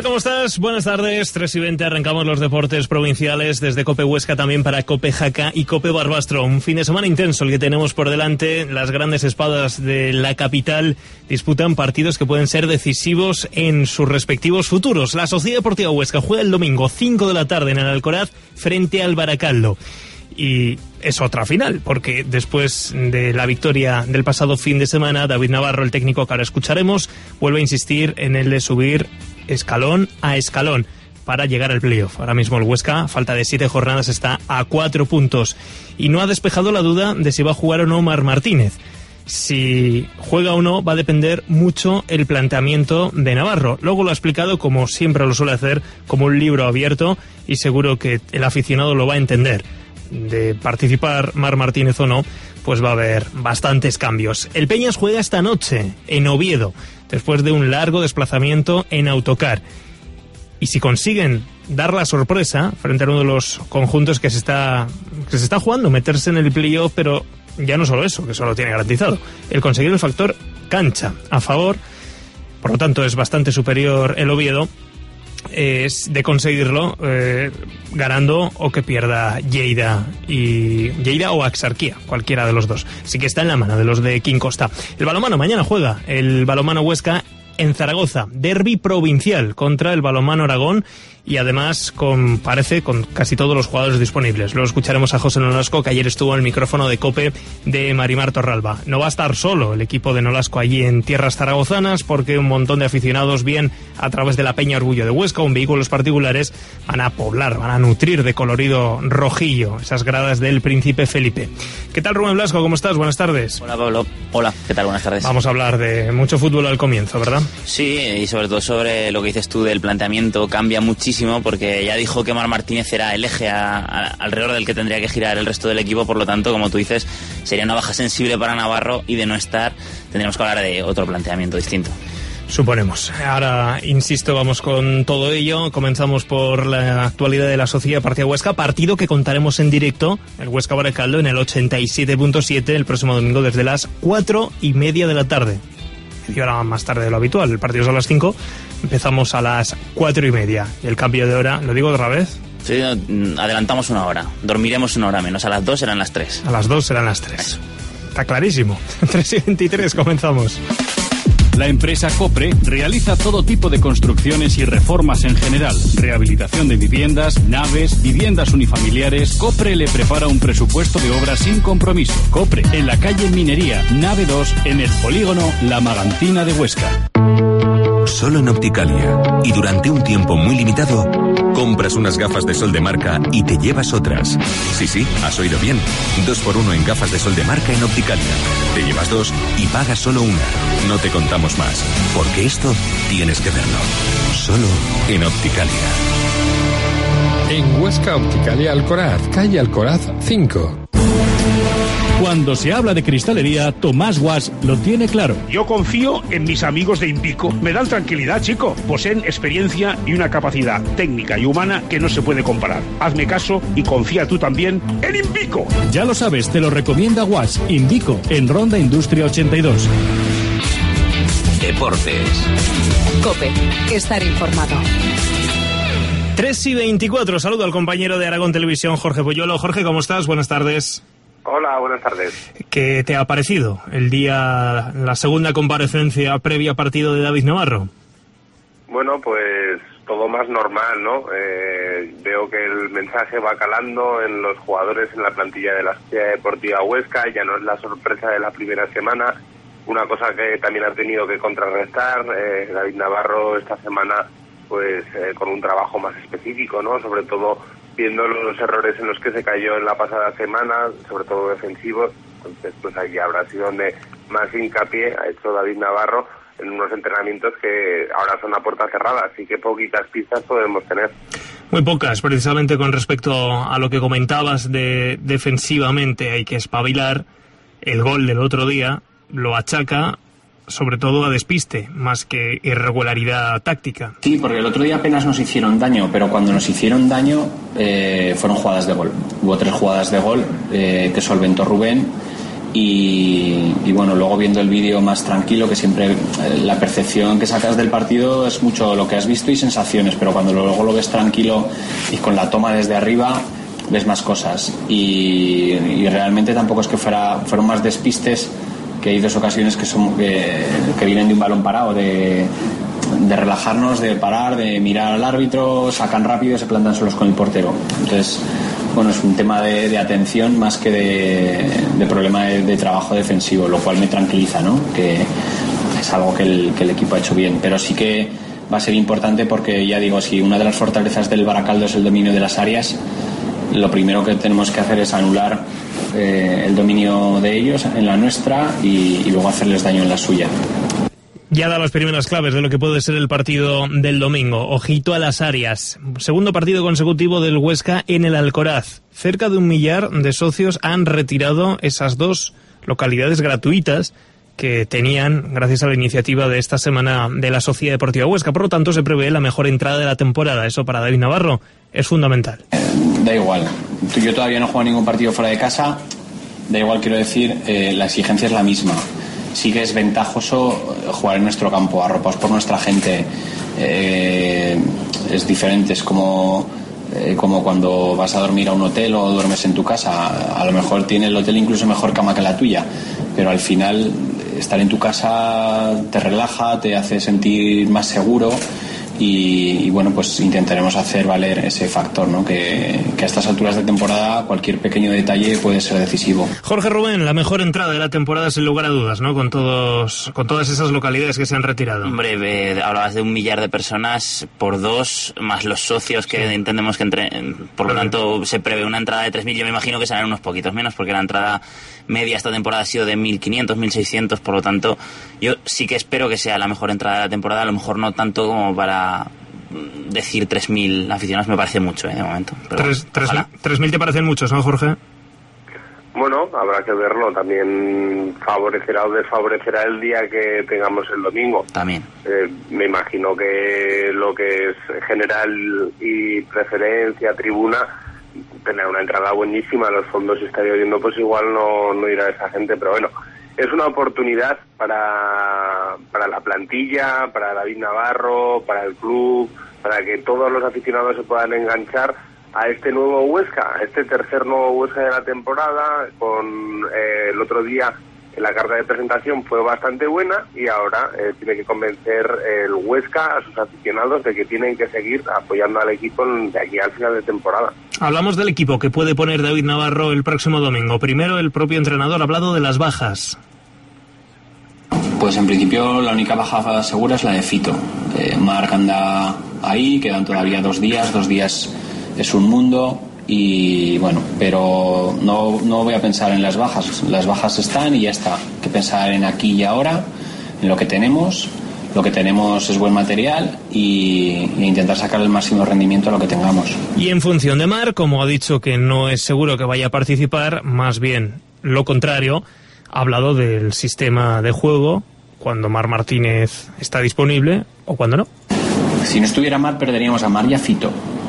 tal? ¿Cómo estás? Buenas tardes, 3:20, arrancamos los deportes provinciales desde COPE Huesca, también para COPE Jaca y COPE Barbastro. Un fin de semana intenso el que tenemos por delante. Las grandes espadas de la capital disputan partidos que pueden ser decisivos en sus respectivos futuros. La Sociedad Deportiva Huesca juega el domingo 5 de la tarde en el Alcoraz frente al Baracaldo. Y es otra final, porque después de la victoria del pasado fin de semana, David Navarro, el técnico que ahora escucharemos, vuelve a insistir en el de subir escalón a escalón para llegar al playoff. Ahora mismo el Huesca, a falta de 7 jornadas, está a 4 puntos y no ha despejado la duda de si va a jugar o no Marc Martínez. Si juega o no va a depender mucho el planteamiento de Navarro. Luego lo ha explicado, como siempre lo suele hacer, como un libro abierto, y seguro que el aficionado lo va a entender. De participar Marc Martínez o no, pues va a haber bastantes cambios. El Peñas juega esta noche en Oviedo, después de un largo desplazamiento en autocar. Y si consiguen dar la sorpresa frente a uno de los conjuntos que se está jugando, meterse en el playoff, pero ya no solo eso, que eso lo tiene garantizado, el conseguir el factor cancha a favor, por lo tanto es bastante superior el Oviedo, es de conseguirlo ganando o que pierda Lleida o Axarquía, cualquiera de los dos. Así que está en la mano de los de Quim Costa. El balonmano mañana juega el balonmano Huesca en Zaragoza, derbi provincial contra el balonmano Aragón, y además parece con casi todos los jugadores disponibles. Luego escucharemos a José Nolasco, que ayer estuvo en el micrófono de COPE de Marimar Torralba. No va a estar solo el equipo de Nolasco allí en tierras zaragozanas, porque un montón de aficionados, bien a través de la Peña Orgullo de Huesca o en vehículos particulares, van a poblar, van a nutrir de colorido rojillo esas gradas del Príncipe Felipe. ¿Qué tal, Rubén Blasco? ¿Cómo estás? Buenas tardes. Hola, Pablo. Hola, ¿qué tal? Buenas tardes. Vamos a hablar de mucho fútbol al comienzo, ¿verdad? Sí, y sobre todo sobre lo que dices tú del planteamiento. Cambia muchísimo, porque ya dijo que Marc Martínez era el eje alrededor del que tendría que girar el resto del equipo. Por lo tanto, como tú dices, sería una baja sensible para Navarro, y de no estar tendríamos que hablar de otro planteamiento distinto. Suponemos. Ahora, insisto, vamos con todo ello. Comenzamos por la actualidad de la Sociedad Deportiva Huesca, partido que contaremos en directo, el Huesca Baracaldo, en el 87.7 el próximo domingo desde las 4:30 de la tarde. Y ahora más tarde de lo habitual, el partido es a las 5, empezamos a las 4:30. Y el cambio de hora, ¿lo digo otra vez? Sí, adelantamos una hora, dormiremos una hora menos, a las 2 serán las 3. A las 2 serán las 3. Eso. Está clarísimo. 3:23 comenzamos. La empresa Copre realiza todo tipo de construcciones y reformas en general. Rehabilitación de viviendas, naves, viviendas unifamiliares. Copre le prepara un presupuesto de obra sin compromiso. Copre, en la calle Minería, nave 2, en el polígono La Magantina de Huesca. Solo en Opticalia, y durante un tiempo muy limitado, compras unas gafas de sol de marca y te llevas otras. Sí, has oído bien. 2x1 en gafas de sol de marca en Opticalia. Te llevas 2 y pagas solo una. No te contamos más, porque esto tienes que verlo. Solo en Opticalia. En Huesca, Opticalia Alcoraz, calle Alcoraz 5. Cuando se habla de cristalería, Tomás Guas lo tiene claro. Yo confío en mis amigos de Invico. Me dan tranquilidad, chico. Poseen experiencia y una capacidad técnica y humana que no se puede comparar. Hazme caso y confía tú también en Invico. Ya lo sabes, te lo recomienda Guas. Invico, en Ronda Industria 82. Deportes. COPE, estar informado. 3:24, saludo al compañero de Aragón Televisión, Jorge Poyuelo. Jorge, ¿cómo estás? Buenas tardes. Hola, buenas tardes. ¿Qué te ha parecido la segunda comparecencia previa partido de David Navarro? Bueno, pues todo más normal, ¿no? Veo que el mensaje va calando en los jugadores, en la plantilla de la Sociedad Deportiva Huesca. Ya no es la sorpresa de la primera semana. Una cosa que también ha tenido que contrarrestar David Navarro esta semana, pues con un trabajo más específico, ¿no? Sobre todo viendo los errores en los que se cayó en la pasada semana, sobre todo defensivos. Entonces, pues ahí habrá sido donde más hincapié ha hecho David Navarro, en unos entrenamientos que ahora son a puerta cerrada, así que poquitas pistas podemos tener. Muy pocas, precisamente con respecto a lo que comentabas de defensivamente hay que espabilar. El gol del otro día lo achaca sobre todo a despiste, más que irregularidad táctica. Sí, porque el otro día apenas nos hicieron daño, pero cuando nos hicieron daño fueron jugadas de gol. Hubo 3 jugadas de gol que solventó Rubén y bueno, luego viendo el vídeo más tranquilo, que siempre la percepción que sacas del partido es mucho lo que has visto y sensaciones, pero cuando luego lo ves tranquilo y con la toma desde arriba ves más cosas y realmente tampoco es que fueron más despistes, que hay 2 ocasiones que vienen de un balón parado, de relajarnos, de parar, de mirar al árbitro, sacan rápido y se plantan solos con el portero. Entonces, bueno, es un tema de atención más que de problema de trabajo defensivo, lo cual me tranquiliza, ¿no? Que es algo que el equipo ha hecho bien, pero sí que va a ser importante porque, ya digo, si una de las fortalezas del Baracaldo es el dominio de las áreas, lo primero que tenemos que hacer es anular el dominio de ellos en la nuestra y luego hacerles daño en la suya. Ya da las primeras claves de lo que puede ser el partido del domingo. Ojito a las áreas. Segundo partido consecutivo del Huesca en el Alcoraz. Cerca de 1 millar de socios han retirado esas 2 localidades gratuitas que tenían gracias a la iniciativa de esta semana de la Sociedad Deportiva Huesca. Por lo tanto, se prevé la mejor entrada de la temporada. Eso para David Navarro es fundamental. Da igual. Yo todavía no juego ningún partido fuera de casa. Da igual, quiero decir, la exigencia es la misma. Sí que es ventajoso jugar en nuestro campo, arropados por nuestra gente. Es diferente, es como cuando vas a dormir a un hotel o duermes en tu casa. A lo mejor tiene el hotel incluso mejor cama que la tuya, pero al final estar en tu casa te relaja, te hace sentir más seguro y bueno, pues intentaremos hacer valer ese factor, ¿no? Que a estas alturas de temporada cualquier pequeño detalle puede ser decisivo. Jorge Rubén, la mejor entrada de la temporada sin lugar a dudas, ¿no? Con todas esas localidades que se han retirado. Hombre, hablabas de 1 millar de personas por 2, más los socios que entendemos que por lo tanto se prevé una entrada de 3.000. Yo me imagino que serán unos poquitos menos, porque la entrada media esta temporada ha sido de 1.500, 1.600, por lo tanto yo sí que espero que sea la mejor entrada de la temporada. A lo mejor no tanto como para decir 3.000 aficionados, me parece mucho de momento. 3.000 te parecen muchos, ¿no, Jorge? Bueno, habrá que verlo. También favorecerá o desfavorecerá el día que tengamos el domingo. También. Me imagino que lo que es general y preferencia, tribuna, tener una entrada buenísima. Los fondos estaría viendo, pues igual no irá esa gente, pero bueno, es una oportunidad para la plantilla, para David Navarro, para el club, para que todos los aficionados se puedan enganchar a este nuevo Huesca, a este tercer nuevo Huesca de la temporada. El otro día la carta de presentación fue bastante buena y ahora tiene que convencer el Huesca a sus aficionados de que tienen que seguir apoyando al equipo de aquí al final de temporada. Hablamos del equipo que puede poner David Navarro el próximo domingo. Primero, el propio entrenador ha hablado de las bajas. Pues en principio la única baja segura es la de Fito. Marc anda ahí, quedan todavía 2 días. 2 días es un mundo. Y bueno, pero no voy a pensar en las bajas están y ya está. Hay que pensar en aquí y ahora, en lo que tenemos es buen material e intentar sacar el máximo rendimiento a lo que tengamos. Y en función de Marc, como ha dicho que no es seguro que vaya a participar, más bien lo contrario, ha hablado del sistema de juego, cuando Marc Martínez está disponible o cuando no. Si no estuviera Marc, perderíamos a Marc y a Fito,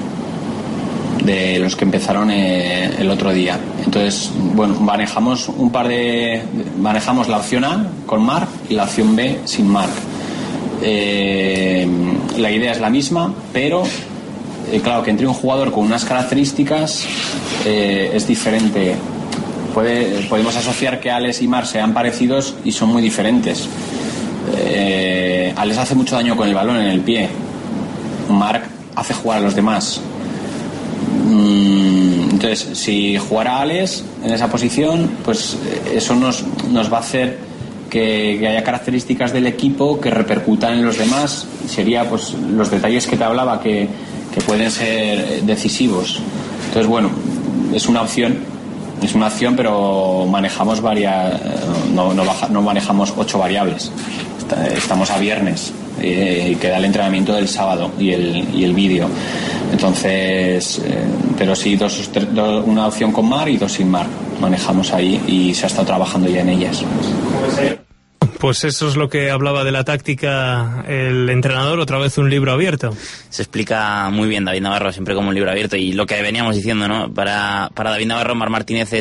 de los que empezaron el otro día. Entonces, bueno, manejamos la opción A con Marc y la opción B sin Marc. La idea es la misma, pero claro, que entre un jugador con unas características es diferente. Podemos asociar que Alex y Marc sean parecidos y son muy diferentes. Alex hace mucho daño con el balón en el pie. Marc hace jugar a los demás. Entonces, si jugara Alex en esa posición, pues eso nos va a hacer que haya características del equipo que repercutan en los demás. Sería pues los detalles que te hablaba que pueden ser decisivos. Entonces, bueno, es una opción, pero manejamos no manejamos 8 variables. Estamos a viernes y queda el entrenamiento del sábado y el vídeo. Entonces, pero sí, una opción con Marc y 2 sin Marc. Manejamos ahí y se ha estado trabajando ya en ellas. Pues eso es lo que hablaba de la táctica el entrenador, otra vez un libro abierto. Se explica muy bien David Navarro, siempre como un libro abierto, y lo que veníamos diciendo, ¿no? Para David Navarro, Marc Martínez es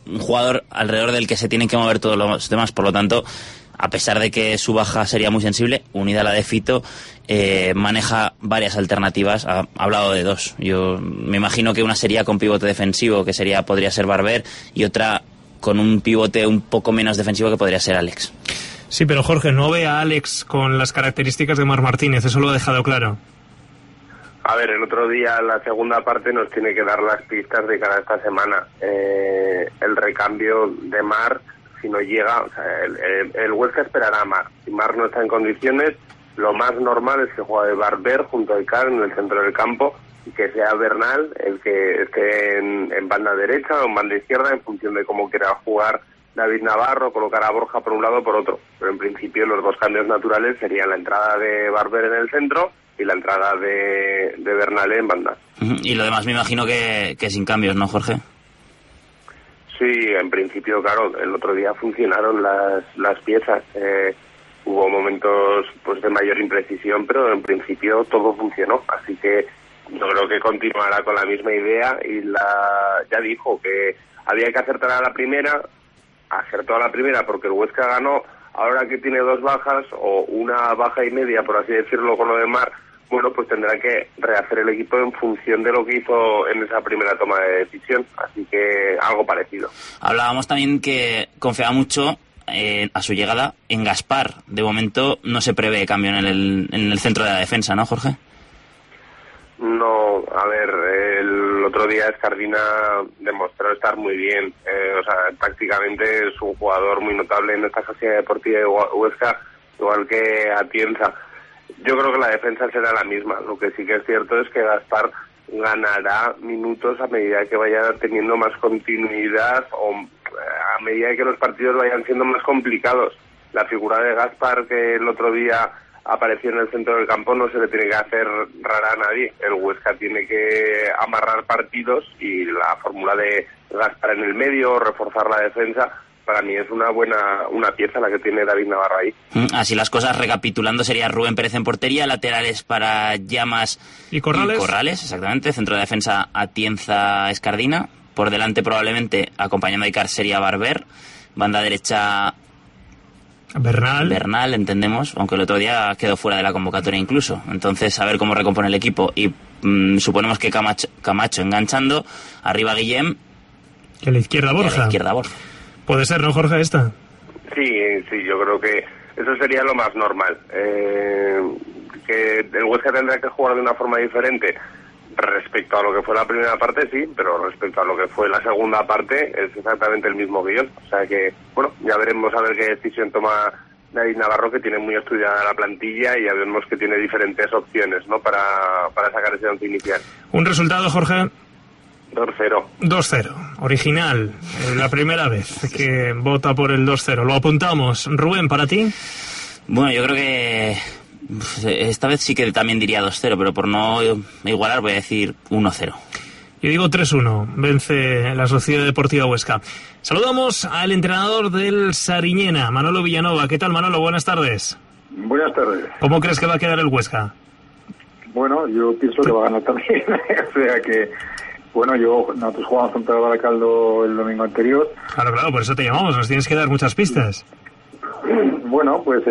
un jugador alrededor del que se tienen que mover todos los demás, por lo tanto, a pesar de que su baja sería muy sensible, unida a la de Fito, maneja varias alternativas. Ha hablado de dos. Yo me imagino que una sería con pivote defensivo, que podría ser Barber, y otra con un pivote un poco menos defensivo, que podría ser Alex. Sí, pero Jorge, no ve a Alex con las características de Marc Martínez, eso lo ha dejado claro. A ver, el otro día, la segunda parte, nos tiene que dar las pistas de cara a esta semana. El recambio de Marc, si no llega, o sea, el Huesca esperará a Marc. Si Marc no está en condiciones, lo más normal es que juegue Barber junto a Icar en el centro del campo y que sea Bernal el que esté en banda derecha o en banda izquierda, en función de cómo quiera jugar David Navarro, colocar a Borja por un lado o por otro. Pero en principio los dos cambios naturales serían la entrada de Barber en el centro y la entrada de Bernal en banda. Y lo demás me imagino que sin cambios, ¿no, Jorge? Sí, en principio, claro, el otro día funcionaron las piezas. Hubo momentos pues de mayor imprecisión, pero en principio todo funcionó. Así que yo creo que continuará con la misma idea y ya dijo que había que acertar a la primera, acertó a la primera porque el Huesca ganó. Ahora que tiene dos bajas o una baja y media, por así decirlo, con lo de Marc, bueno, pues tendrá que rehacer el equipo en función de lo que hizo en esa primera toma de decisión. Así que algo parecido. Hablábamos también que confiaba mucho a su llegada en Gaspar. De momento no se prevé cambio en el centro de la defensa, ¿no, Jorge? No, a ver, el otro día Escardina demostró estar muy bien. O sea, tácticamente es un jugador muy notable en esta Sociedad Deportiva de Huesca, igual que Atienza. Yo creo que la defensa será la misma. Lo que sí que es cierto es que Gaspar ganará minutos a medida que vaya teniendo más continuidad o a medida que los partidos vayan siendo más complicados. La figura de Gaspar, que el otro día apareció en el centro del campo, no se le tiene que hacer rara a nadie. El Huesca tiene que amarrar partidos y la fórmula de Gaspar en el medio, reforzar la defensa, para mí es una pieza la que tiene David Navarro ahí. Así las cosas, recapitulando, sería Rubén Pérez en portería, laterales para Llamas y Corrales, exactamente, centro de defensa Atienza, Escardina, por delante probablemente acompañando a Icar sería Barber, banda derecha Bernal, entendemos, aunque el otro día quedó fuera de la convocatoria incluso. Entonces, a ver cómo recompone el equipo. Y suponemos que Camacho enganchando, arriba Guillem. Y a la izquierda Borja. Puede ser, ¿no, Jorge, esta? Sí, yo creo que eso sería lo más normal. Que el Huesca tendrá que jugar de una forma diferente respecto a lo que fue la primera parte, sí, pero respecto a lo que fue la segunda parte es exactamente el mismo guión. O sea que, bueno, ya veremos a ver qué decisión toma David Navarro, que tiene muy estudiada la plantilla y ya vemos que tiene diferentes opciones, ¿no?, para sacar ese once inicial. ¿Un resultado, Jorge? 2-0. 2-0, original, la primera vez que vota por el 2-0. Lo apuntamos. Rubén, ¿para ti? Bueno, yo creo que esta vez sí que también diría 2-0, pero por no igualar voy a decir 1-0. Yo digo 3-1, vence la Sociedad Deportiva Huesca. Saludamos al entrenador del Sariñena, Manolo Villanova. ¿Qué tal, Manolo? Buenas tardes. Buenas tardes. ¿Cómo crees que va a quedar el Huesca? Bueno, yo pienso que va a ganar también. O sea que, bueno, nosotros jugamos contra el Baracaldo el domingo anterior. Claro, por eso te llamamos, nos tienes que dar muchas pistas. Bueno, pues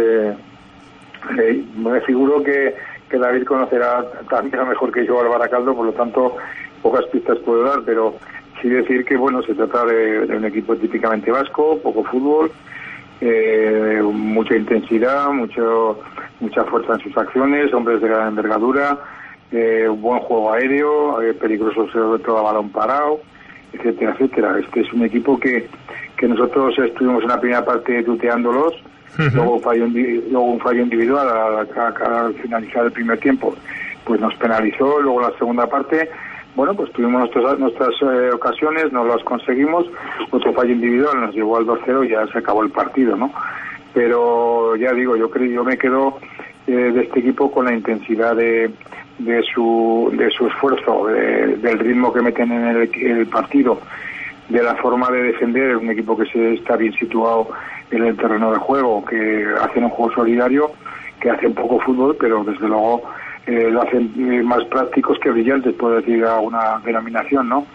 me figuro que David conocerá también mejor que yo al Baracaldo, por lo tanto pocas pistas puedo dar, pero sí decir que, bueno, se trata de un equipo típicamente vasco, poco fútbol, mucha intensidad, mucha fuerza en sus acciones, hombres de gran envergadura, buen juego aéreo, peligroso sobre todo a balón parado, etcétera, etcétera. Este es un equipo que nosotros estuvimos en la primera parte tuteándolos. Luego un fallo individual al finalizar el primer tiempo, pues nos penalizó. Luego la segunda parte, bueno, pues tuvimos nuestras ocasiones, no las conseguimos. Otro fallo individual nos llevó al 2-0 y ya se acabó el partido, ¿no? Pero ya digo, yo me quedo de este equipo con la intensidad de su esfuerzo, del ritmo que meten en el partido, de la forma de defender. Un equipo que está bien situado en el terreno de juego, que hacen un juego solidario, que hacen poco fútbol, pero desde luego lo hacen más prácticos que brillantes, puedo decir, a una denominación, ¿no?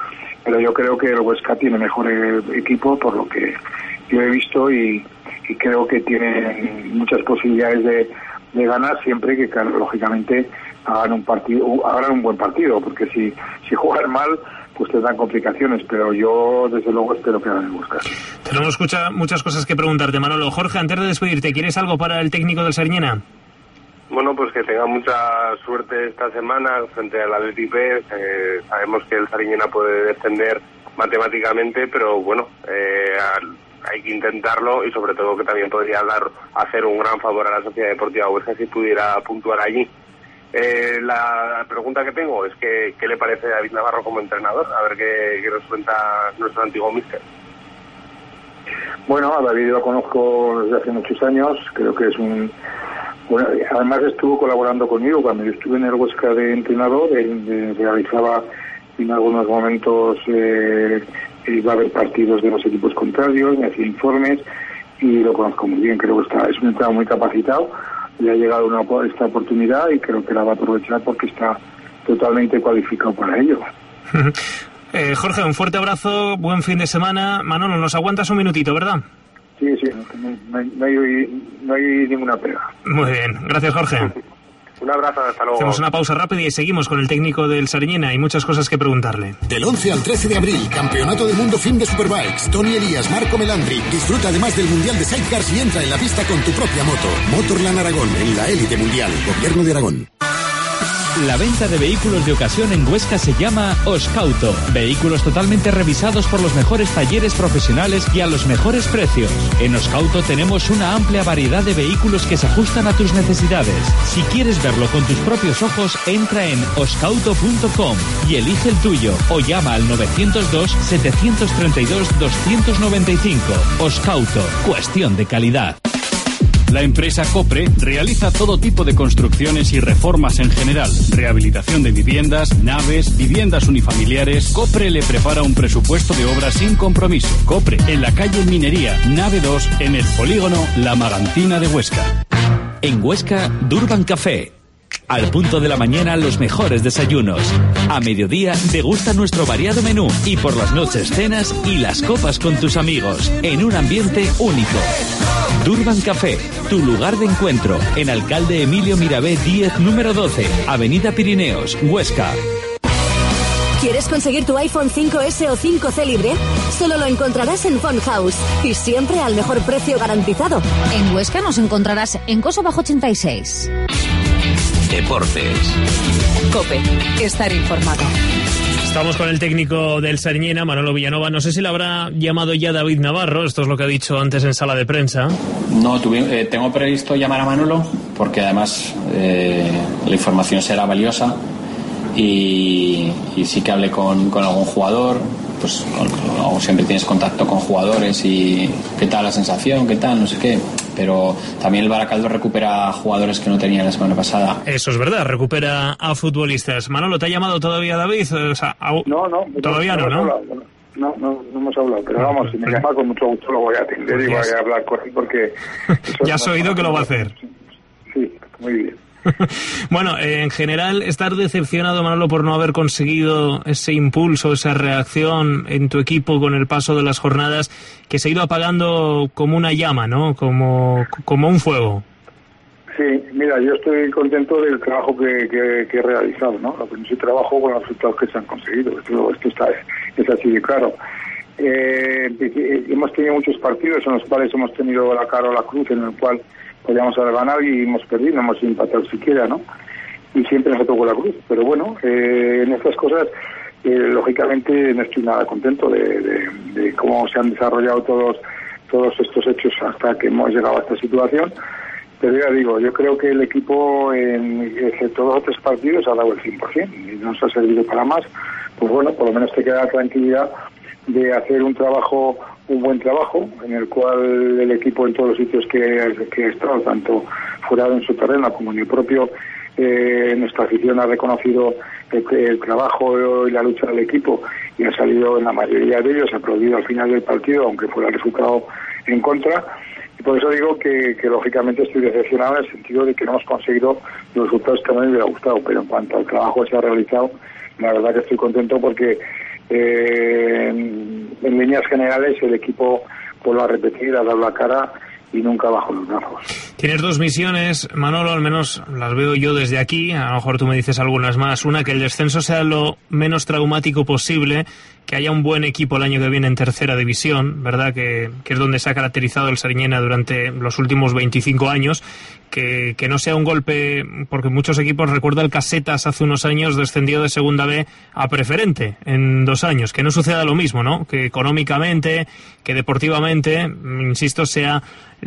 pero yo creo que el Huesca tiene mejor equipo por lo que yo he visto y creo que tiene muchas posibilidades de ganar siempre que, claro, lógicamente hagan un buen partido, porque si juegan mal pues tendrán complicaciones, pero yo desde luego espero que hagan el Huesca. Tenemos muchas cosas que preguntarte, Manolo. Jorge, antes de despedirte, ¿quieres algo para el técnico del Sariñena? Bueno, pues que tenga mucha suerte esta semana frente al Athletic B. Sabemos que el Sariñena puede descender matemáticamente, pero bueno, hay que intentarlo y sobre todo que también podría hacer un gran favor a la Sociedad Deportiva Huesca si pudiera puntuar allí. La pregunta que tengo es que ¿qué le parece a David Navarro como entrenador? A ver qué nos cuenta nuestro antiguo míster. Bueno, a David lo conozco desde hace muchos años, creo que es bueno, además estuvo colaborando conmigo cuando yo estuve en el Huesca de entrenador, realizaba en algunos momentos, iba a haber partidos de los equipos contrarios, me hacía informes y lo conozco muy bien, creo que es un entrenador muy capacitado, le ha llegado esta oportunidad y creo que la va a aprovechar porque está totalmente cualificado para ello. Jorge, un fuerte abrazo, buen fin de semana. Manolo, nos aguantas un minutito, ¿verdad? Sí, no hay ninguna pega. Muy bien, gracias Jorge. Un abrazo, hasta luego. Hacemos una pausa rápida y seguimos con el técnico del Sariñena. Hay muchas cosas que preguntarle. Del 11 al 13 de abril, Campeonato del Mundo FIM de Superbikes. Tony Elías, Marco Melandri. Disfruta además del Mundial de Sidecars y entra en la pista con tu propia moto. Motorland Aragón, en la élite mundial. Gobierno de Aragón. La venta de vehículos de ocasión en Huesca se llama Oscauto. Vehículos totalmente revisados por los mejores talleres profesionales y a los mejores precios. En Oscauto tenemos una amplia variedad de vehículos que se ajustan a tus necesidades. Si quieres verlo con tus propios ojos, entra en oscauto.com y elige el tuyo o llama al 902-732-295. Oscauto, cuestión de calidad. La empresa Copre realiza todo tipo de construcciones y reformas en general. Rehabilitación de viviendas, naves, viviendas unifamiliares. Copre le prepara un presupuesto de obras sin compromiso. Copre, en la calle Minería, nave 2, en el polígono La Magantina de Huesca. En Huesca, Durban Café. Al punto de la mañana, los mejores desayunos. A mediodía, degusta nuestro variado menú. Y por las noches, cenas y las copas con tus amigos. En un ambiente único. Durban Café, tu lugar de encuentro. En Alcalde Emilio Mirabé 10, número 12. Avenida Pirineos, Huesca. ¿Quieres conseguir tu iPhone 5S o 5C libre? Solo lo encontrarás en Phone House. Y siempre al mejor precio garantizado. En Huesca nos encontrarás en Coso Bajo 86. Deportes. COPE. Estar informado. Estamos con el técnico del Sariñena, Manolo Villanova. No sé si le habrá llamado ya David Navarro. Esto es lo que ha dicho antes en sala de prensa. No, tengo previsto llamar a Manolo porque además la información será valiosa y sí que hablé con algún jugador. Pues siempre tienes contacto con jugadores y qué tal la sensación, qué tal, no sé qué. Pero también el Baracaldo recupera jugadores que no tenía la semana pasada. Eso es verdad, recupera a futbolistas. Manolo, ¿te ha llamado todavía David? O sea, no. Todavía no. No hemos hablado, pero vamos, si me llama con mucho gusto lo voy a atender y voy a hablar con él porque... Ya has oído que lo va a hacer. Sí, muy bien. Bueno, en general, ¿estás decepcionado, Manolo, por no haber conseguido ese impulso, esa reacción en tu equipo con el paso de las jornadas que se ha ido apagando como una llama, ¿no? Como un fuego? Sí, mira, yo estoy contento del trabajo que he realizado, ¿no? Lo que no se trabajo con los resultados que se han conseguido. Esto es así de claro. Hemos tenido muchos partidos en los cuales hemos tenido la cara o la cruz, en el cual podíamos haber ganado y hemos perdido, no hemos empatado siquiera, ¿no? Y siempre nos tocó la cruz. Pero bueno, en estas cosas, lógicamente no estoy nada contento de cómo se han desarrollado todos estos hechos hasta que hemos llegado a esta situación. Pero ya digo, yo creo que el equipo, excepto 2 o 3 partidos, ha dado el 100% y no nos ha servido para más. Pues bueno, por lo menos te queda la tranquilidad de hacer un buen trabajo, en el cual el equipo en todos los sitios que ha estado, tanto fuera de su terreno como en el propio, nuestra afición ha reconocido el trabajo y la lucha del equipo y ha salido en la mayoría de ellos, ha aplaudido al final del partido, aunque fuera el resultado en contra. Y por eso digo que lógicamente estoy decepcionado en el sentido de que no hemos conseguido los resultados que a mí me hubiera gustado, pero en cuanto al trabajo que se ha realizado, la verdad que estoy contento porque En líneas generales el equipo vuelve a repetir, a dar la cara y nunca bajo los brazos. Tienes dos misiones, Manolo, al menos las veo yo desde aquí, a lo mejor tú me dices algunas más. Una, que el descenso sea lo menos traumático posible, que haya un buen equipo el año que viene en tercera división, ¿verdad? Que es donde se ha caracterizado el Sariñena durante los últimos 25 años, que no sea un golpe, porque muchos equipos, recuerda el Casetas hace unos años descendió de segunda B a preferente en 2 años, que no suceda lo mismo, ¿no? Que económicamente, que deportivamente, insisto, sea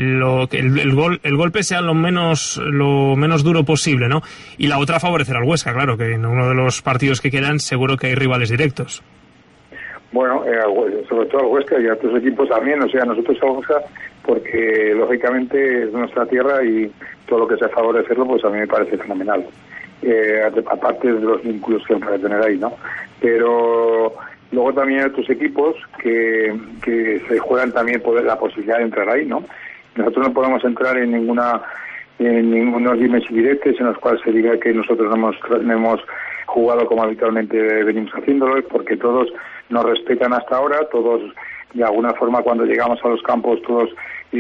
el golpe sea lo menos duro posible, ¿no? Y la otra, favorecer al Huesca, claro, que en uno de los partidos que quedan seguro que hay rivales directos. Bueno, sobre todo al Huesca y a otros equipos también, o sea, nosotros al Huesca, porque lógicamente es nuestra tierra y todo lo que sea favorecerlo, pues a mí me parece fenomenal. Aparte de los vínculos que puede tener ahí, ¿no? Pero luego también hay otros equipos que se juegan también por la posibilidad de entrar ahí, ¿no? Nosotros no podemos entrar en ningunos dimes y diretes en los cuales se diga que nosotros no hemos jugado como habitualmente venimos haciéndolo, porque todos nos respetan hasta ahora, todos de alguna forma cuando llegamos a los campos todos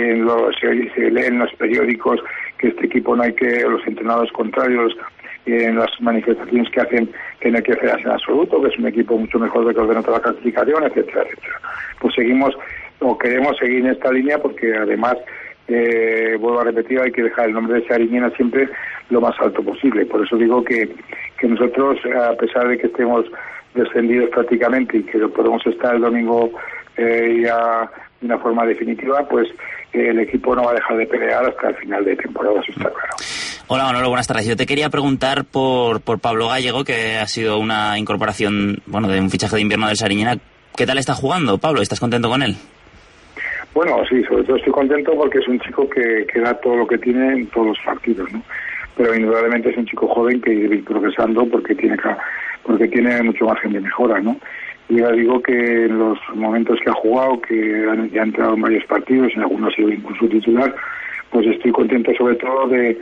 se leen en los periódicos que este equipo no hay que, los entrenadores contrarios en las manifestaciones que hacen que no hay que hacer en absoluto, que es un equipo mucho mejor de que ordena toda la clasificación, etcétera, etcétera. Pues seguimos o queremos seguir en esta línea porque además vuelvo a repetir, hay que dejar el nombre de Sariñena siempre lo más alto posible. Por eso digo que nosotros, a pesar de que estemos descendidos prácticamente y que lo podemos estar el domingo ya de una forma definitiva, pues el equipo no va a dejar de pelear hasta el final de temporada, eso está claro. Hola Manolo, buenas tardes. Yo te quería preguntar por Pablo Gallego, que ha sido una incorporación, de un fichaje de invierno del Sariñena. ¿Qué tal está jugando, Pablo? ¿Estás contento con él? Bueno, sí, sobre todo estoy contento porque es un chico que da todo lo que tiene en todos los partidos, ¿no? Pero indudablemente es un chico joven que debe ir progresando porque tiene mucho margen de mejora, ¿no? Y ya digo que en los momentos que ha jugado, que ya ha entrado en varios partidos, en algunos ha sido incluso titular, pues estoy contento sobre todo de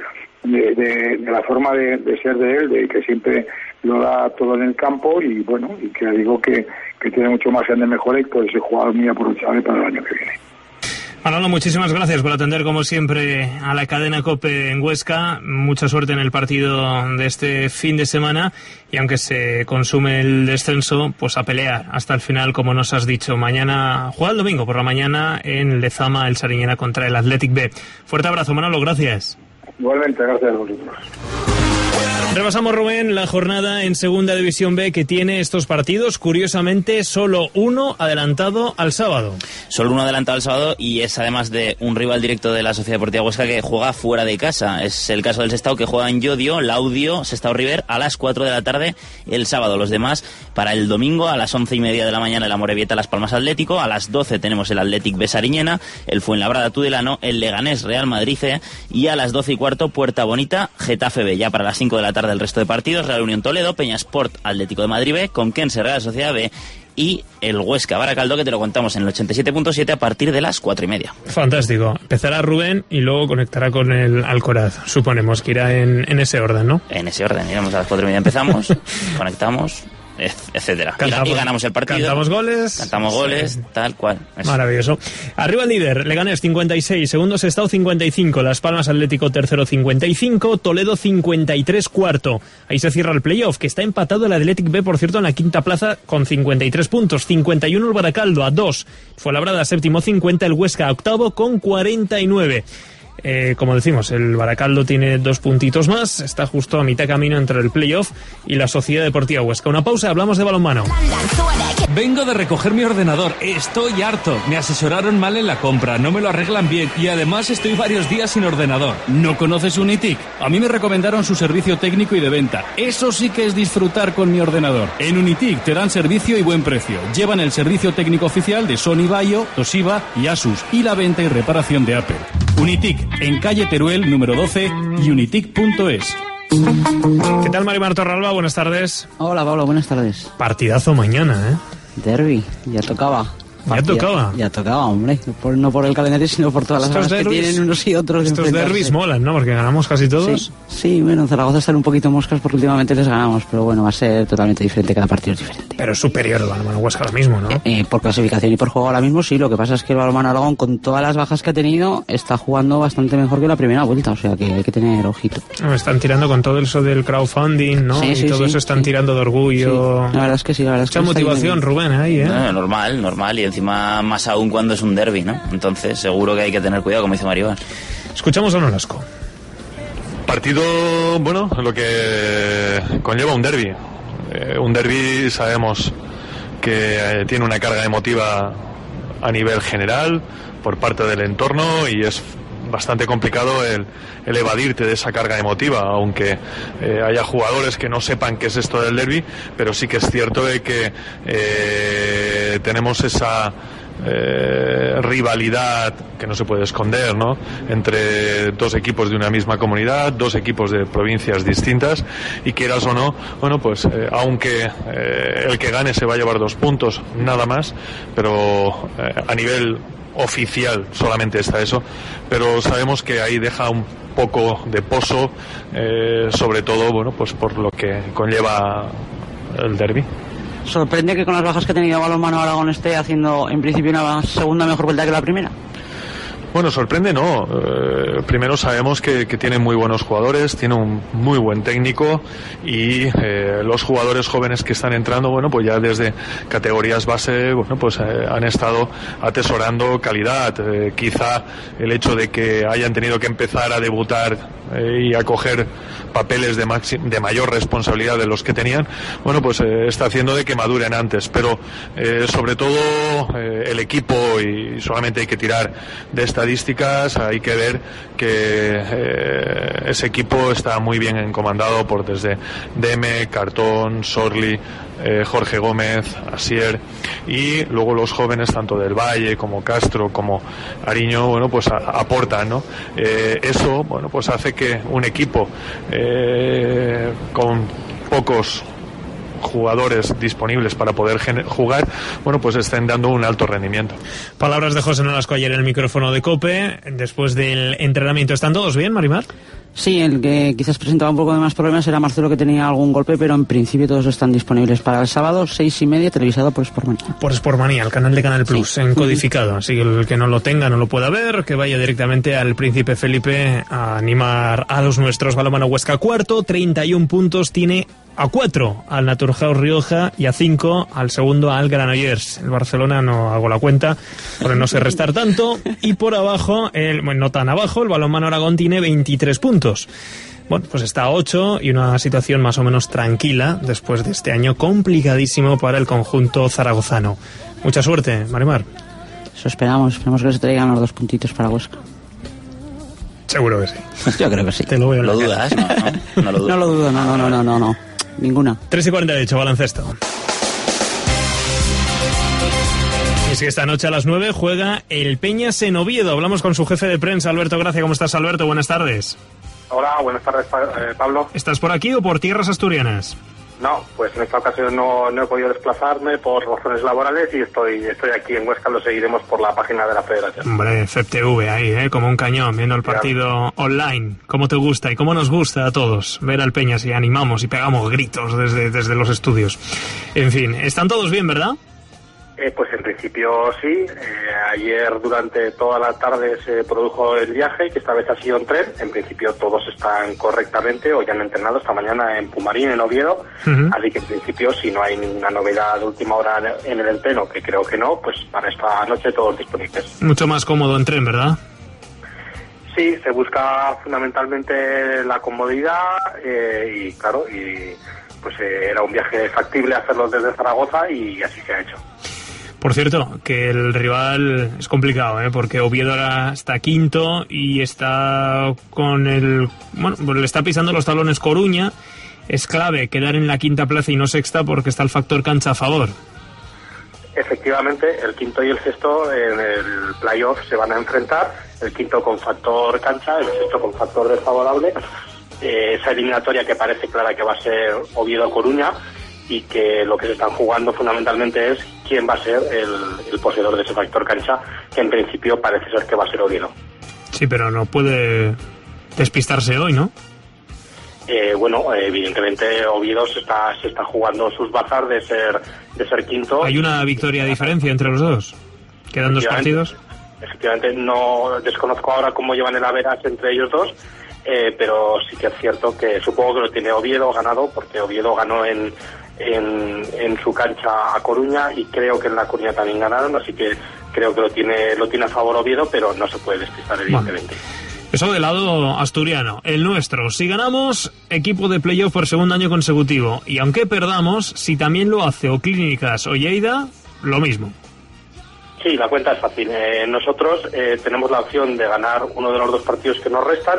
la forma de ser de él, de que siempre lo da todo en el campo y y que digo que tiene mucho margen de mejora y por ese jugador muy aprovechable para el año que viene. Manolo, muchísimas gracias por atender como siempre a la cadena COPE en Huesca. Mucha suerte en el partido de este fin de semana y aunque se consume el descenso, pues a pelear hasta el final, como nos has dicho. Mañana, juega el domingo por la mañana en Lezama el Sariñena contra el Athletic B. Fuerte abrazo, Manolo, gracias. Igualmente, gracias a vosotros. Repasamos, Rubén, la jornada en Segunda División B que tiene estos partidos. Curiosamente, solo uno adelantado al sábado. Solo uno adelantado al sábado y es además de un rival directo de la Sociedad Deportiva Huesca que juega fuera de casa. Es el caso del Sestao, que juega en Llodio, Laudio, Sestao River a las 4 de la tarde el sábado. Los demás para el domingo a las 11:30 de la mañana el Amorebieta Las Palmas Atlético. A las 12 tenemos el Athletic B Sariñena, el Fuenlabrada Tudelano, el Leganés Real Madrid C y a las 12:15 Puerta Bonita Getafe B. Ya para las 5 de la tarde el resto de partidos: Real Unión Toledo, Peñasport Atlético de Madrid B, Conquense Real Sociedad B y el Huesca Baracaldo, que te lo contamos en el 87.7 a partir de las 4:30. Fantástico. Empezará Rubén y luego conectará con el Alcoraz. Suponemos que irá en ese orden, ¿no? En ese orden. Iremos a las 4:30, empezamos, conectamos, etcétera. Y ganamos el partido. Cantamos goles. Sí. Tal cual. Eso. Maravilloso. Arriba el líder, Leganés 56, segundo Sestao 55, Las Palmas Atlético tercero 55, Toledo 53 cuarto. Ahí se cierra el playoff, que está empatado el Athletic B, por cierto, en la quinta plaza con 53 puntos, 51 el Baracaldo a 2, Fuenlabrada séptimo 50, el Huesca octavo con 49. Como decimos, el Baracaldo tiene 2 puntitos más, está justo a mitad camino entre el playoff y la Sociedad Deportiva Huesca. Una pausa, hablamos de balonmano. Vengo de recoger mi ordenador, estoy harto. Me asesoraron mal en la compra, no me lo arreglan bien y además estoy varios días sin ordenador. ¿No conoces Unitic? A mí me recomendaron su servicio técnico y de venta. Eso sí que es disfrutar con mi ordenador. En Unitic te dan servicio y buen precio. Llevan el servicio técnico oficial de Sony Vaio, Toshiba y Asus y la venta y reparación de Apple. Unitic, en calle Teruel, número 12, y unitic.es. ¿Qué tal, Marimar Torralba? Buenas tardes. Hola, Pablo, buenas tardes. Partidazo mañana, ¿eh? Derbi, ya tocaba. Ya tocaba. Ya tocaba, hombre. No por el calendario, sino por todas las ganas que tienen unos y otros. Estos derbis molan, ¿no? Porque ganamos casi todos. Sí, bueno, en Zaragoza están un poquito moscas porque últimamente les ganamos, pero bueno, va a ser totalmente diferente, cada partido es diferente. Pero es superior el balonmano Huesca ahora mismo, ¿no? Por clasificación y por juego ahora mismo sí, lo que pasa es que el balonmano Aragón, con todas las bajas que ha tenido, está jugando bastante mejor que la primera vuelta, o sea que hay que tener ojito. Están tirando con todo eso del crowdfunding, ¿no? Sí, y todo eso están tirando de orgullo. Sí. La verdad es que sí, la verdad es que mucha motivación, Rubén, ahí, ¿eh? No, normal, y encima más aún cuando es un derbi, ¿no? Entonces seguro que hay que tener cuidado, como dice Maribán. Escuchamos a Nolasco. Partido, bueno, lo que conlleva un derbi. Un derbi sabemos que tiene una carga emotiva a nivel general por parte del entorno y es bastante complicado el evadirte de esa carga emotiva, aunque haya jugadores que no sepan qué es esto del derbi, pero sí que es cierto de que tenemos esa rivalidad que no se puede esconder, ¿no? Entre dos equipos de una misma comunidad, dos equipos de provincias distintas, y quieras o no, bueno, pues aunque el que gane se va a llevar 2 puntos, nada más, pero a nivel oficial solamente está eso, pero sabemos que ahí deja un poco de pozo, sobre todo, bueno, pues por lo que conlleva el derbi. ¿Sorprende que con las bajas que ha tenido Balonmano Aragón esté haciendo en principio una segunda mejor vuelta que la primera? Bueno, sorprende no. Primero sabemos que tiene muy buenos jugadores, tiene un muy buen técnico y los jugadores jóvenes que están entrando, bueno, pues ya desde categorías base, bueno, pues han estado atesorando calidad. Quizá el hecho de que hayan tenido que empezar a debutar y a coger papeles de mayor responsabilidad de los que tenían, bueno, pues está haciendo de que maduren antes, pero sobre todo el equipo, y solamente hay que tirar de estadísticas, hay que ver que ese equipo está muy bien encomendado por desde Deme, Cartón, Sorli, Jorge Gómez, Asier, y luego los jóvenes tanto del Valle como Castro como Ariño, bueno, pues aportan, ¿no? Eso, bueno, pues hace que un equipo con pocos jugadores disponibles para poder jugar, bueno, pues estén dando un alto rendimiento. Palabras de José Nolasco ayer en el micrófono de COPE después del entrenamiento. ¿Están todos bien, Marimar? Sí, el que quizás presentaba un poco de más problemas era Marcelo, que tenía algún golpe, pero en principio todos están disponibles para el sábado, 6:30, televisado por Sportmanía. Por Sportmanía, el canal de Canal Plus, sí, en codificado. Así que el que no lo tenga, no lo pueda ver, que vaya directamente al Príncipe Felipe a animar a los nuestros. Balonmano Huesca cuarto, 31 puntos, tiene a 4 al Naturhaus Rioja y a 5 al segundo al Granollers. El Barcelona no hago la cuenta, porque no sé restar tanto. Y por abajo, bueno, no tan abajo, el Balonmano Aragón tiene 23 puntos. Bueno, pues está a 8 y una situación más o menos tranquila después de este año complicadísimo para el conjunto zaragozano. Mucha suerte, Marimar. Eso esperamos que se traigan los 2 puntitos para Huesca. Seguro que sí. Yo creo que sí. Te lo veo en la cara. ¿Lo dudas? No lo dudo. No lo dudo, no. Ninguna. 3:48, baloncesto. Y es que esta noche a las 9 juega el Peñas en Oviedo. Hablamos con su jefe de prensa, Alberto Gracia. ¿Cómo estás, Alberto? Buenas tardes. Hola, buenas tardes, Pablo. ¿Estás por aquí o por tierras asturianas? No, pues en esta ocasión no he podido desplazarme por razones laborales y estoy aquí en Huesca. Lo seguiremos por la página de la Federación. Hombre, FEPTV ahí, como un cañón, viendo el partido online. ¿Cómo te gusta y cómo nos gusta a todos ver al Peñas y animamos y pegamos gritos desde los estudios? En fin, ¿están todos bien, verdad? Pues en principio sí. Ayer durante toda la tarde se produjo el viaje, que esta vez ha sido en tren. En principio todos están correctamente, o ya han entrenado esta mañana en Pumarín, en Oviedo. Así que en principio, si no hay ninguna novedad de última hora en el entreno, que creo que no, pues para esta noche todos disponibles. Mucho más cómodo en tren, ¿verdad? Sí, se busca fundamentalmente la comodidad y claro, pues era un viaje factible hacerlo desde Zaragoza y así se ha hecho. Por cierto, que el rival es complicado, porque Oviedo ahora está quinto y está le está pisando los talones Coruña. Es clave quedar en la quinta plaza y no sexta porque está el factor cancha a favor. Efectivamente, el quinto y el sexto en el playoff se van a enfrentar, el quinto con factor cancha, el sexto con factor desfavorable. Esa eliminatoria que parece clara que va a ser Oviedo-Coruña, y que lo que se están jugando fundamentalmente es quién va a ser el poseedor de ese factor cancha, que en principio parece ser que va a ser Oviedo. Sí, pero no puede despistarse hoy, ¿no? Bueno, evidentemente Oviedo se está jugando sus bazar de ser quinto. ¿Hay una victoria de diferencia entre los dos? ¿Quedan 2 partidos? Efectivamente, no desconozco ahora cómo llevan el average entre ellos dos, pero sí que es cierto que supongo que lo tiene Oviedo ganado, porque Oviedo ganó en su cancha a Coruña y creo que en La Coruña también ganaron, así que creo que lo tiene a favor Oviedo, pero no se puede despistar evidentemente. Bueno. Eso del lado asturiano. El nuestro, si ganamos, equipo de playoff por segundo año consecutivo. Y aunque perdamos, si también lo hace o Clínicas o Lleida, lo mismo. Sí, la cuenta es fácil. Nosotros tenemos la opción de ganar uno de los 2 partidos que nos restan,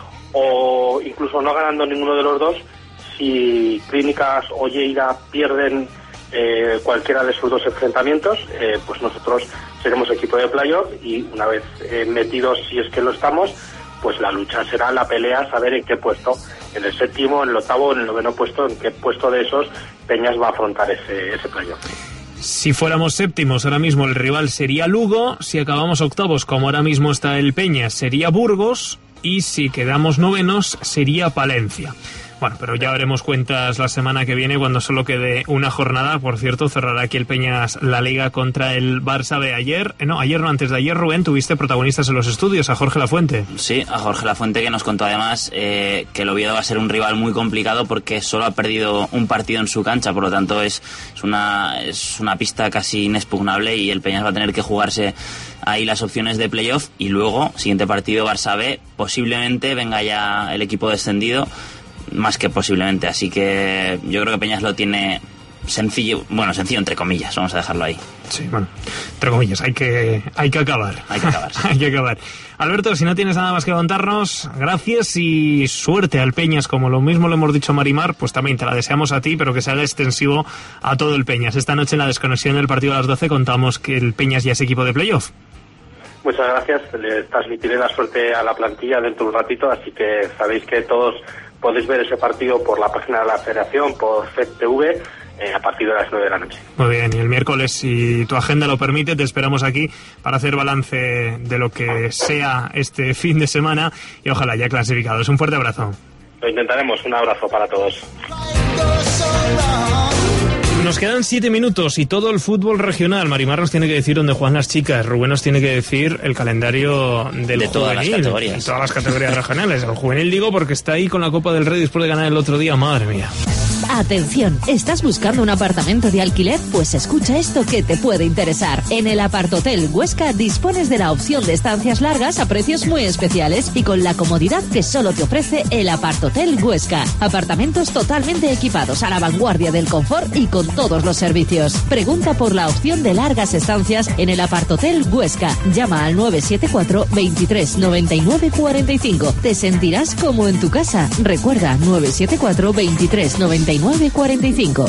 o incluso no ganando ninguno de los 2, si Clínicas o Lleida pierden cualquiera de sus 2 enfrentamientos, pues nosotros seremos equipo de playoff y una vez metidos, si es que lo estamos, pues la lucha será la pelea, saber en qué puesto, en el 7º, en el 8º, en el 9º puesto, en qué puesto de esos Peñas va a afrontar ese playoff. Si fuéramos séptimos, ahora mismo el rival sería Lugo. Si acabamos octavos, como ahora mismo está el Peñas, sería Burgos. Y si quedamos novenos, sería Palencia. Bueno, pero ya haremos cuentas la semana que viene cuando solo quede una jornada. Por cierto, cerrará aquí el Peñas la Liga contra el Barça B. Antes de ayer, Rubén, tuviste protagonistas en los estudios, a Jorge Lafuente. Sí, a Jorge Lafuente, que nos contó además que el Oviedo va a ser un rival muy complicado porque solo ha perdido un partido en su cancha, por lo tanto es una pista casi inexpugnable y el Peñas va a tener que jugarse ahí las opciones de playoff y luego, siguiente partido Barça B, posiblemente venga ya el equipo descendido, más que posiblemente, así que yo creo que Peñas lo tiene sencillo entre comillas, vamos a dejarlo ahí. Sí, bueno, entre comillas, hay que acabar. Hay que acabar, sí. Hay que acabar. Alberto, si no tienes nada más que contarnos, gracias y suerte al Peñas, como lo mismo le hemos dicho a Marimar, pues también te la deseamos a ti, pero que se haga extensivo a todo el Peñas. Esta noche en la desconexión del partido a las 12 contamos que el Peñas ya es equipo de playoff. Muchas gracias, le transmitiré la suerte a la plantilla dentro de un ratito, así que sabéis que todos podéis ver ese partido por la página de la Federación, por FedTV, a partir de las 9 de la noche. Muy bien, y el miércoles, si tu agenda lo permite, te esperamos aquí para hacer balance de lo que sea este fin de semana y ojalá ya clasificados. Un fuerte abrazo. Lo intentaremos, un abrazo para todos. Nos quedan 7 minutos y todo el fútbol regional. Marimar nos tiene que decir dónde juegan las chicas. Rubén nos tiene que decir el calendario del de todas juvenil, las categorías. de todas las categorías regionales. El juvenil digo porque está ahí con la Copa del Rey después de ganar el otro día. Madre mía. Atención, ¿estás buscando un apartamento de alquiler? Pues escucha esto que te puede interesar. En el Apartotel Huesca dispones de la opción de estancias largas a precios muy especiales y con la comodidad que solo te ofrece el Apartotel Huesca. Apartamentos totalmente equipados a la vanguardia del confort y con todos los servicios. Pregunta por la opción de largas estancias en el Apartotel Huesca. Llama al 974 23 99 45. Te sentirás como en tu casa. Recuerda, 974 23 99 45.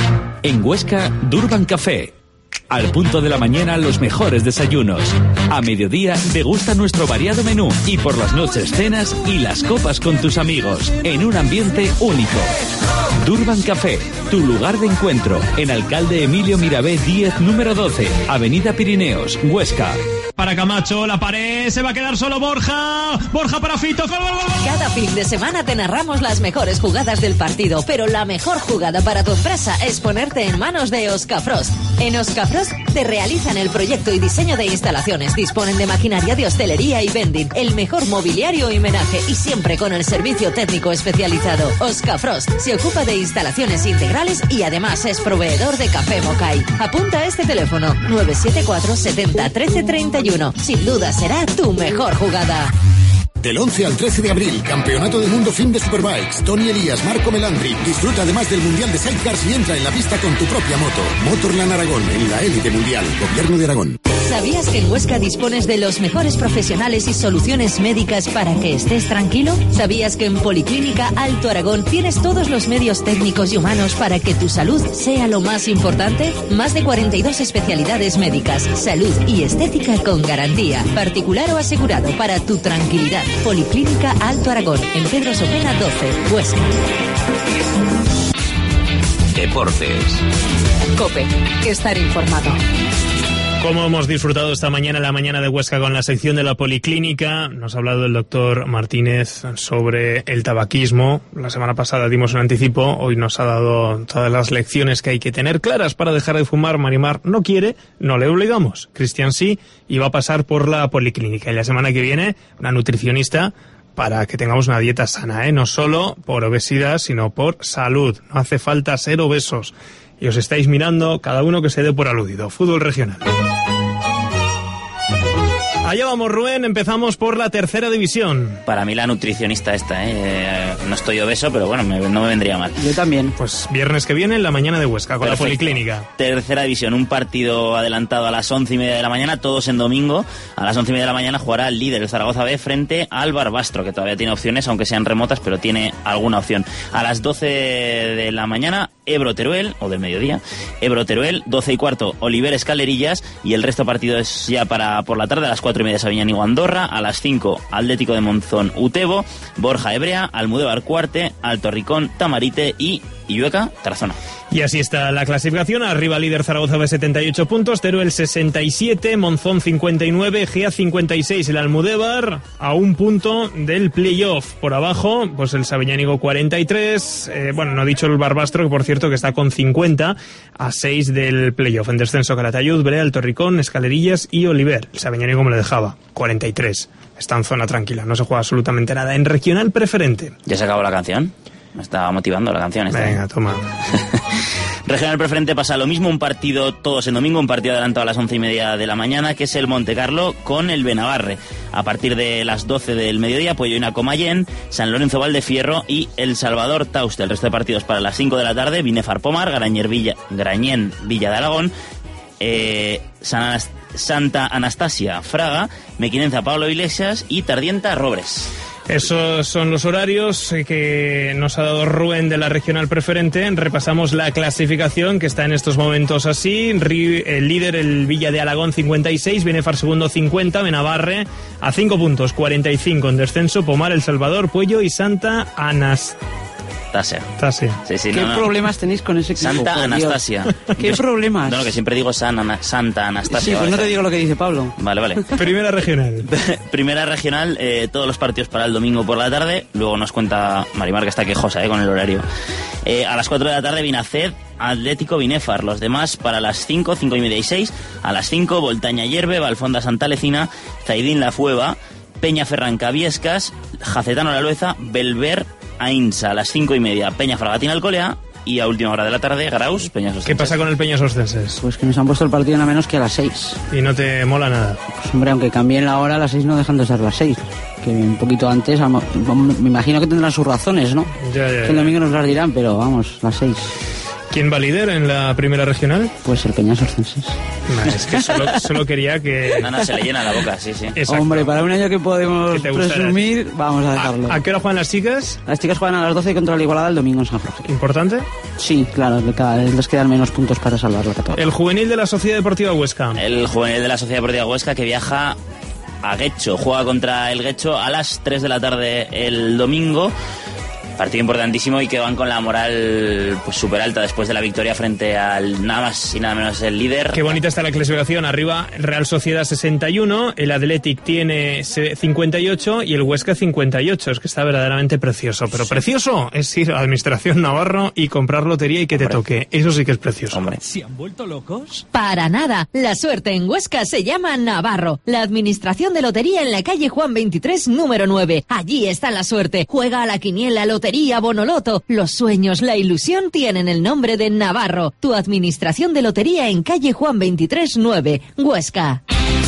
En Huesca, Durban Café. Al punto de la mañana, los mejores desayunos. A mediodía, degusta nuestro variado menú. Y por las noches, cenas y las copas con tus amigos. En un ambiente único. Durban Café, tu lugar de encuentro. En Alcalde Emilio Mirabé 10, número 12. Avenida Pirineos, Huesca. Para Camacho, la pared, se va a quedar solo Borja. Borja para Fito. ¡Gol, gol, gol! Cada fin de semana te narramos las mejores jugadas del partido, pero la mejor jugada para tu empresa es ponerte en manos de Oscafrost. En Oscafrost te realizan el proyecto y diseño de instalaciones, disponen de maquinaria de hostelería y vending, el mejor mobiliario y menaje y siempre con el servicio técnico especializado. Oscafrost se ocupa de instalaciones integrales y además es proveedor de café Mocay. Apunta a este teléfono 974 70 13 31. Sin duda será tu mejor jugada. Del 11 al 13 de abril, Campeonato del Mundo Fin de Superbikes. Tony Elías, Marco Melandri. Disfruta además del Mundial de Sidecars y entra en la pista con tu propia moto. Motorland Aragón, en la élite mundial. Gobierno de Aragón. ¿Sabías que en Huesca dispones de los mejores profesionales y soluciones médicas para que estés tranquilo? ¿Sabías que en Policlínica Alto Aragón tienes todos los medios técnicos y humanos para que tu salud sea lo más importante? Más de 42 especialidades médicas, salud y estética con garantía, particular o asegurado para tu tranquilidad. Policlínica Alto Aragón, en Pedro Sopena 12, Huesca. Deportes. COPE. Estar informado. Como hemos disfrutado esta mañana, la mañana de Huesca, con la sección de la Policlínica. Nos ha hablado el doctor Martínez sobre el tabaquismo. La semana pasada dimos un anticipo, hoy nos ha dado todas las lecciones que hay que tener claras para dejar de fumar. Marimar no quiere, no le obligamos. Cristian sí, y va a pasar por la Policlínica. Y la semana que viene, una nutricionista para que tengamos una dieta sana, no solo por obesidad, sino por salud. No hace falta ser obesos. Y os estáis mirando, cada uno que se dé por aludido. Fútbol regional. Allá vamos, Rubén, empezamos por la tercera división. Para mí la nutricionista esta, no estoy obeso, pero bueno, no me vendría mal. Yo también. Pues viernes que viene en la mañana de Huesca, con Perfecto. La Policlínica. Tercera división, un partido adelantado a las 11:30 de la mañana, todos en domingo. A las 11:30 de la mañana jugará el líder, el Zaragoza B, frente al Barbastro, que todavía tiene opciones, aunque sean remotas, pero tiene alguna opción. A las 12 de la mañana, Ebro-Teruel, o del mediodía, Ebro-Teruel, 12:15, Oliver Escalerillas, y el resto de partidos ya por la tarde. A las 4:30, Sabiñán y Andorra, a las 5, Atlético de Monzón Utebo, Borja Ebrea, Almudévar Cuarte, Alto Ricón Tamarite y Illueca Tarazona. Y así está la clasificación. Arriba líder Zaragoza B, 78 puntos, Teruel 67, Monzón 59, Gea 56, el Almudévar a un punto del playoff. Por abajo, pues el Sabiñánigo 43, no he dicho el Barbastro, que por cierto que está con 50, a 6 del playoff. En descenso Calatayud, Brea, Alto Ricón, Escalerillas y Oliver. El Sabiñánigo me lo dejaba, 43. Está en zona tranquila, no se juega absolutamente nada. En regional preferente. ¿Ya se acabó la canción? Me estaba motivando la canción esta. Venga, toma. Regional preferente pasa lo mismo, un partido todos en domingo, un partido adelantado a las 11:30 de la mañana, que es el Montecarlo con el Benabarre. A partir de las 12 del mediodía, Polloina Comayén, San Lorenzo Valdefierro y El Salvador Tauste. El resto de partidos para las 5 de la tarde, Binefar Pomar, Grañén Villa de Aragón, Santa Anastasia Fraga, Mequinenza Pablo Iglesias y Tardienta Robres. Esos son los horarios que nos ha dado Rubén de la regional preferente. Repasamos la clasificación, que está en estos momentos así. El líder, el Villa de Alagón, 56, Binefar segundo, 50, Benabarre a 5 puntos, 45 en descenso, Pomar, El Salvador, Puello y Santa Anastasia. Sí, ¿Qué problemas tenéis con ese equipo? Santa Anastasia. ¿Qué problemas? No, que siempre digo Santa Anastasia. Sí, pues no te digo lo que dice Pablo. Vale. Primera regional. Primera regional, todos los partidos para el domingo por la tarde. Luego nos cuenta Marimar, que está quejosa con el horario. A las 4 de la tarde, Binaced, Atlético Binefar. Los demás para las 5, 5:30 y 6. A las 5, Voltaña Hierve, Valfonda Santa Lecina, Zaidín La Fueva, Peña Ferranca Viescas, Jacetano La Lueza, Belver Ainsa. A las 5:30, Peña Fragatina Alcolea, y a última hora de la tarde, Graus, Peñas Ostenses. ¿Qué pasa con el Peñas Ostenses? Pues que nos han puesto el partido nada menos que a las 6. ¿Y no te mola nada? Pues hombre, aunque cambien la hora, a las 6 no dejan de ser las 6. Que un poquito antes, me imagino que tendrán sus razones, ¿no? Ya. Que el domingo nos las dirán, pero vamos, las 6. ¿Quién va líder en la primera regional? Pues el Peñas Ostenses. Es que solo quería que... No, se le llena la boca, sí. Exacto. Hombre, para un año que podemos presumir, vamos a dejarlo. ¿A qué hora juegan las chicas? Las chicas juegan a las 12 contra la Igualada el domingo en San Jorge. ¿Importante? Sí, claro, cada vez les quedan menos puntos para salvar la categoría. El juvenil de la Sociedad Deportiva Huesca. El juvenil de la Sociedad Deportiva Huesca, que viaja a Guecho, juega contra el Guecho a las 3 de la tarde el domingo. Partido importantísimo y que van con la moral pues súper alta después de la victoria frente al nada más y nada menos el líder. Qué bonita está la clasificación. Arriba Real Sociedad 61, el Athletic tiene 58 y el Huesca 58. Es que está verdaderamente precioso. Pero sí, precioso es ir a la Administración Navarro y comprar lotería y que te toque. Eso sí que es precioso. Hombre. ¿Se han vuelto locos? Para nada. La suerte en Huesca se llama Navarro. La Administración de Lotería en la calle Juan 23, número 9. Allí está la suerte. Juega a la quiniela, lotería, Bonoloto. Los sueños, la ilusión tienen el nombre de Navarro. Tu Administración de Lotería en calle Juan 23, 9, Huesca.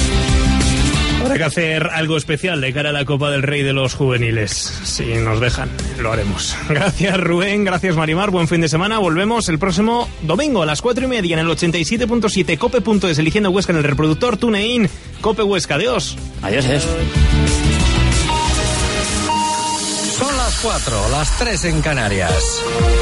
Habrá que hacer algo especial de cara a la Copa del Rey de los juveniles. Si nos dejan, lo haremos. Gracias, Rubén. Gracias, Marimar. Buen fin de semana. Volvemos el próximo domingo a las 4:30 en el 87.7 cope.es, eligiendo Huesca en el reproductor TuneIn. Cope Huesca. Adiós. Adiós. Son las 4, las 3 en Canarias.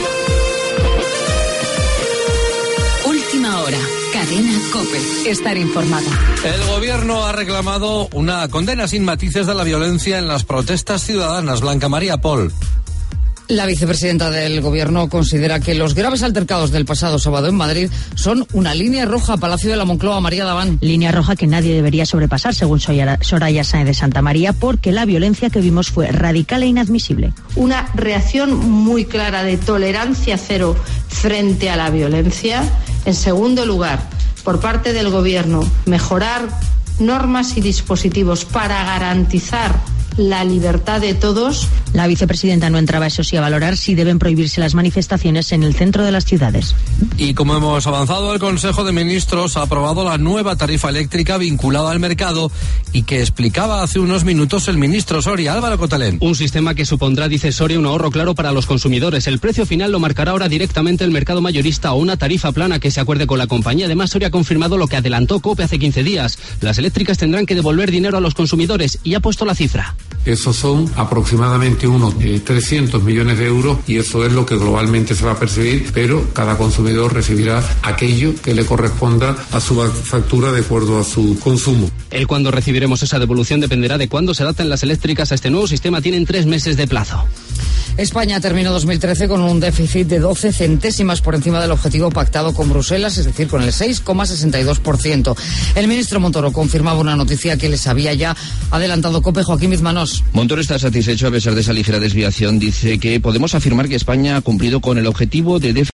Última hora. Cadena COPE. Estar informado. El gobierno ha reclamado una condena sin matices de la violencia en las protestas ciudadanas. Blanca María Pol. La vicepresidenta del Gobierno considera que los graves altercados del pasado sábado en Madrid son una línea roja a Palacio de la Moncloa. María Daván. Línea roja que nadie debería sobrepasar, según Soraya Sáenz de Santamaría, porque la violencia que vimos fue radical e inadmisible. Una reacción muy clara de tolerancia cero frente a la violencia. En segundo lugar, por parte del Gobierno, mejorar normas y dispositivos para garantizar la libertad de todos. La vicepresidenta no entraba, eso sí, a valorar si deben prohibirse las manifestaciones en el centro de las ciudades. Y como hemos avanzado, el Consejo de Ministros ha aprobado la nueva tarifa eléctrica vinculada al mercado y que explicaba hace unos minutos el ministro Soria. Álvaro Cotalén. Un sistema que supondrá, dice Soria, un ahorro claro para los consumidores. El precio final lo marcará ahora directamente el mercado mayorista o una tarifa plana que se acuerde con la compañía. Además, Soria ha confirmado lo que adelantó COPE hace 15 días. Las eléctricas tendrán que devolver dinero a los consumidores y ha puesto la cifra. Esos son aproximadamente unos 300 millones de euros y eso es lo que globalmente se va a percibir, pero cada consumidor recibirá aquello que le corresponda a su factura de acuerdo a su consumo. El cuándo recibiremos esa devolución dependerá de cuándo se adapten las eléctricas a este nuevo sistema. Tienen 3 meses de plazo. España terminó 2013 con un déficit de 12 centésimas por encima del objetivo pactado con Bruselas, es decir, con el 6,62%. El ministro Montoro confirmaba una noticia que les había ya adelantado COPE. Joaquín Bizmanós. Montoro está satisfecho a pesar de esa ligera desviación. Dice que podemos afirmar que España ha cumplido con el objetivo de déficit